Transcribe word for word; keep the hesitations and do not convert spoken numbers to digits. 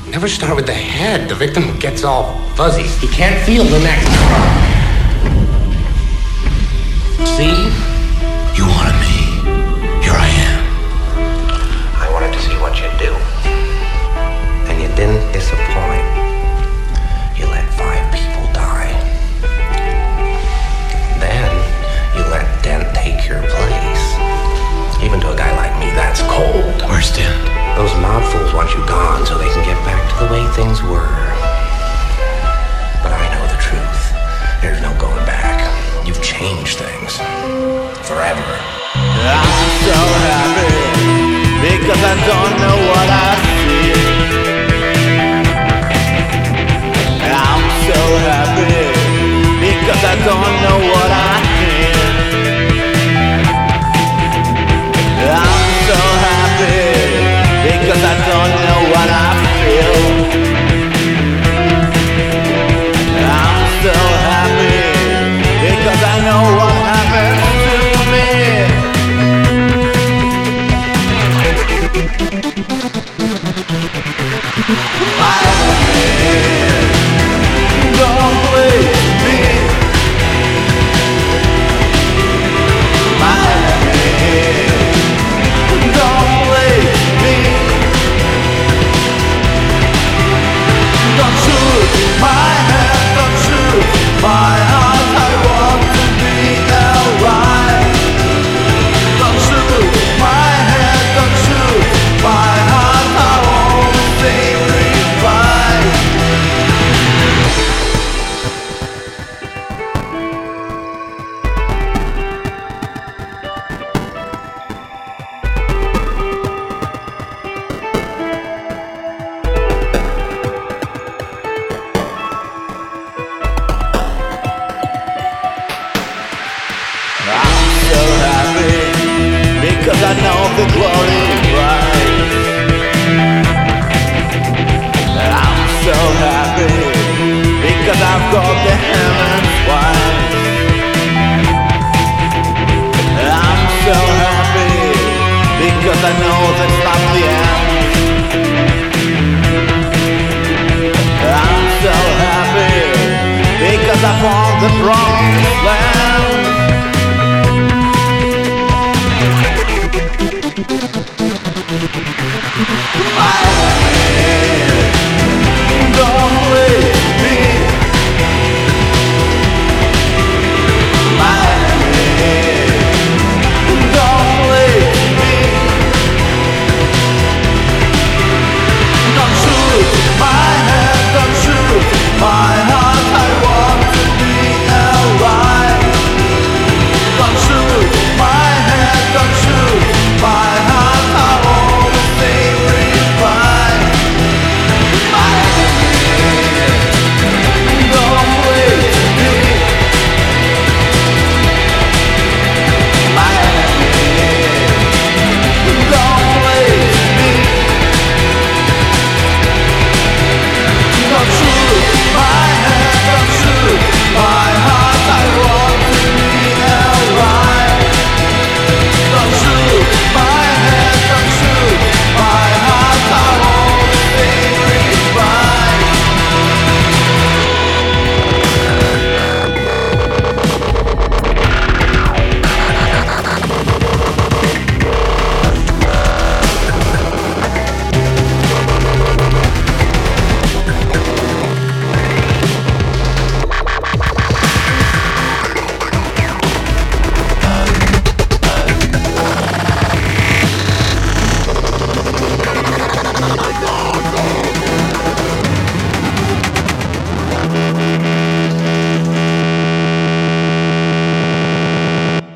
Never start with the head. The victim gets all fuzzy. He can't feel the neck. See? You wanted me. Here I am. I wanted to see what you'd do. And you didn't disappoint. You let five people die. Then you let Dent take your place. Even to a guy like me, that's cold. Where's Dent? Those mob fools want you gone so they can get back to the way things were. But I know the truth. There's no going back. You've changed things. Forever. I'm so happy because I don't know what I feel. I'm so happy because I don't know what I feel. I'm so happy because I don't know what I feel. I'm so happy because I know what happened to me. My head, don't play me. My head, don't play me. Don't shoot my head, don't shoot my heart. I want to be alright. Don't shoot my head, don't shoot my heart. I want to say goodbye. I'm so happy because I know the glory